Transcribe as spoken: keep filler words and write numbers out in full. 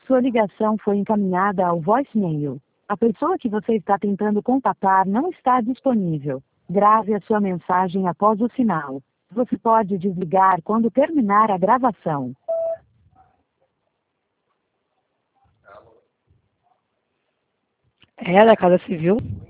Sua ligação foi encaminhada ao voicemail. A pessoa que você está tentando contatar não está disponível. Grave a sua mensagem após o sinal. Você pode desligar quando terminar a gravação. É da Casa Civil?